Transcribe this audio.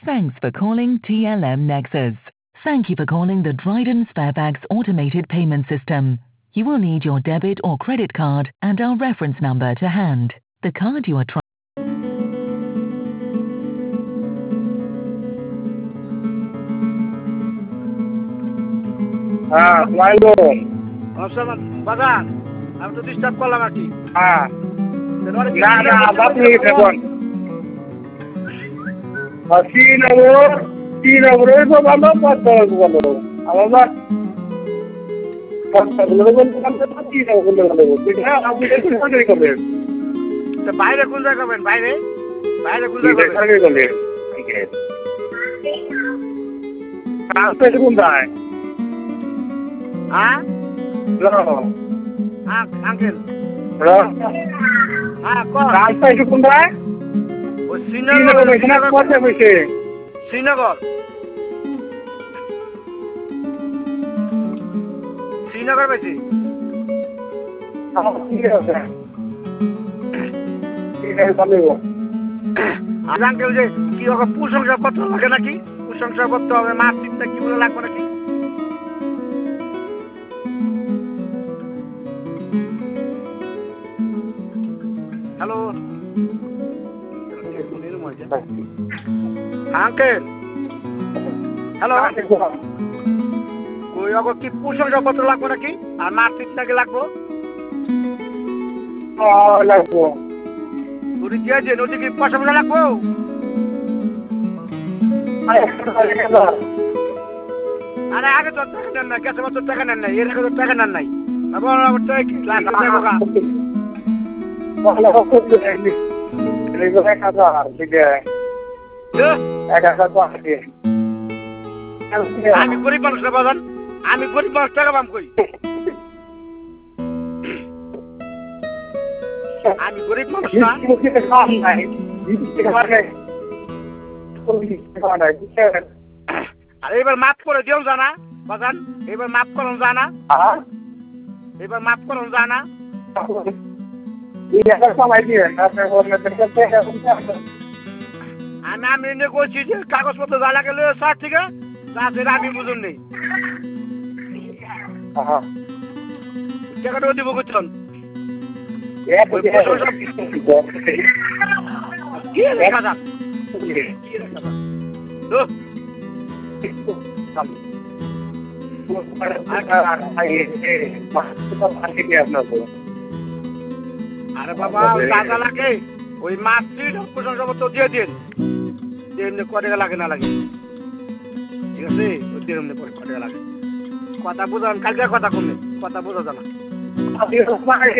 Thanks for calling TLM Nexus. Thank you for calling the Dryden Sparebags automated payment system. You will need your debit or credit card and our reference number to hand. The card you are trying. বাজান আমি তো disturb করলাম আর কি। না না আপনি দেখুন শ্রীনগরে তো ভালো ভালো আবার বাইরে কোন জায়গা করবেন? বাইরে বাইরে কোন জায়গা করবেন? কোনটায়? হ্যাঁ আঙ্কেল হ্যাঁ কোনটায়? শ্রীনগর শ্রীনগর বেশি আঙ্কেল যে কি প্রশংসাপত্র লাগে নাকি? প্রশংসাপত্র হবে মার্কশিটটা কি বলে লাগবে নাকি? হ্যালো আঙ্কেল হ্যালো ওই কি প্রশংসাপত্র লাগবে নাকি? আর মার্কশিট নাকি লাগবো? লাগবো ওটি দিয়েছেন ওটি কি প্রশংসা লাগবো? আরে আগে তো টাকা নেন না, গেছে বছর টাকা নেন নাই, এর আগে তো টাকা নেন নাই। আমি গরিব মানুষ না বাজান, আমি গরিব মানুষ, টাকা পাম কই? আমি গরিব মানুষ না। আর এবার মাফ করে দিও জানা বাজান, এবার মাফ করুন জানা, এবার মাফ করুন জানা। আমি এনে করছি যে কাগজপত্র যা লাগে স্যার, ঠিক আছে সেটা আমি বুঝুন নেই। টাকাটা দিব করছেন কি লেখা যাক আরে বাবা টাকা লাগে, ওই মার্কশিট প্রশংসাপত্র দিয়ে দিন, এমনি ক টাকা লাগে না লাগে, ঠিক আছে? ওই দিন এমনি পরে ক টাকা লাগে। কথা বোঝান, কালকে কথা কমে কথা বোঝা জানা।